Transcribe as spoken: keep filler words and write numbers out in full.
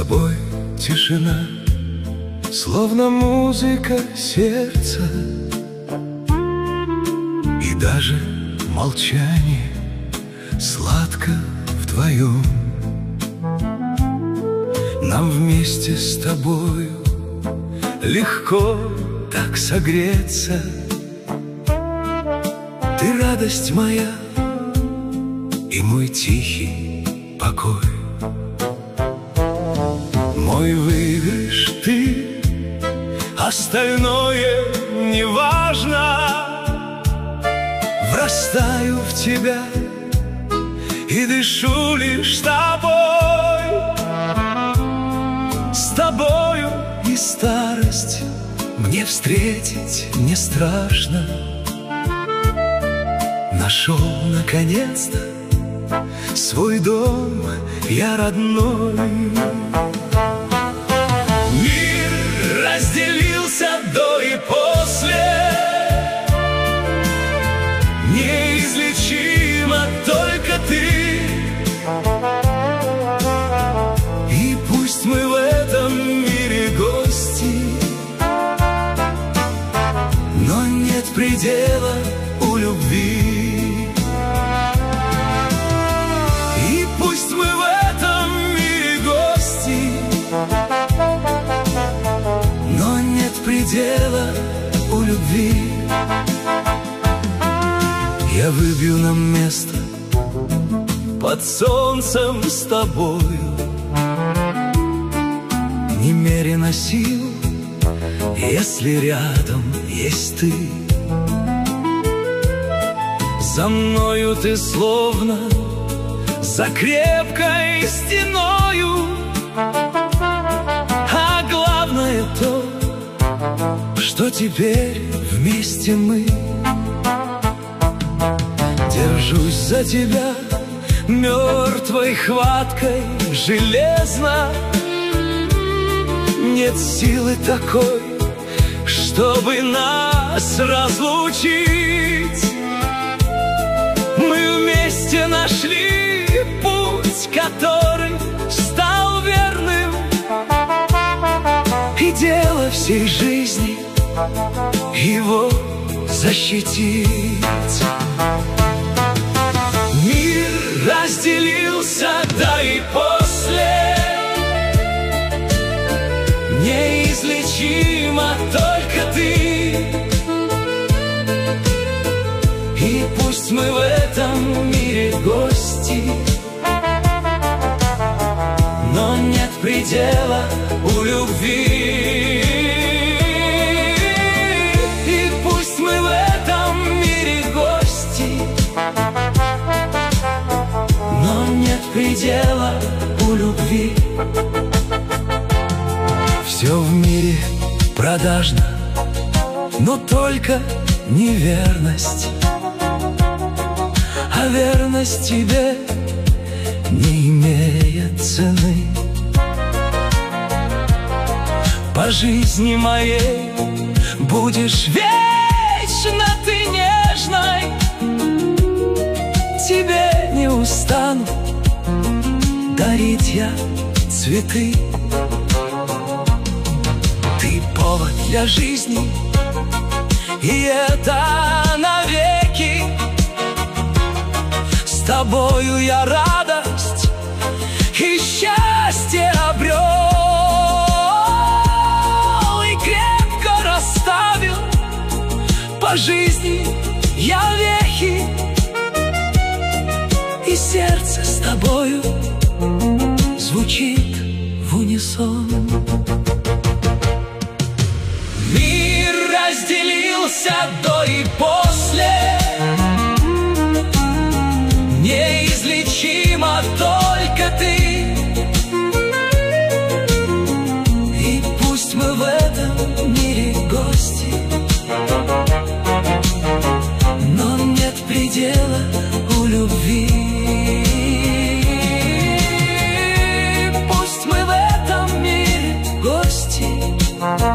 тобой тишина, словно музыка сердца, и даже молчание сладко вдвоем. Нам вместе с тобою легко так согреться. Ты радость моя и мой тихий покой. Мой выигрыш ты, остальное не важно. Врастаю в тебя и дышу лишь с тобой. С тобою и старость мне встретить не страшно. Нашел наконец-то свой дом я родной. Мир разделился до и после, неизлечимо только ты. И пусть мы в этом мире гости, но нет предела у любви. И пусть мы в этом мире гости, но нет предела у любви. Я выбью нам место под солнцем с тобою. Немерено сил, если рядом есть ты. За мною ты словно за крепкой стеною, а главное то, что теперь вместе мы. Держусь за тебя мертвой хваткой железно. Нет силы такой, чтобы нас разлучить. Мы вместе нашли путь, который стал верным, и дело всей жизни его защитить. Мир разделился до и после, неизлечимо только ты. И пусть мы в этом мире гости, но нет предела у любви. И пусть мы в этом мире гости, но нет предела у любви. Все в мире продажно, но только неверность. А верность тебе не имеет цены. По жизни моей будешь вечно ты нежной. Тебе не устану дарить я цветы. Ты повод для жизни, и это навеки. С тобою я радость и счастье обрел, и крепко расставил по жизни я вехи, и сердце с тобою звучит в унисон. Мир разделился до и после, неизлечимо только ты. И пусть мы в этом мире гости, но нет предела у любви. Пусть мы в этом мире гости,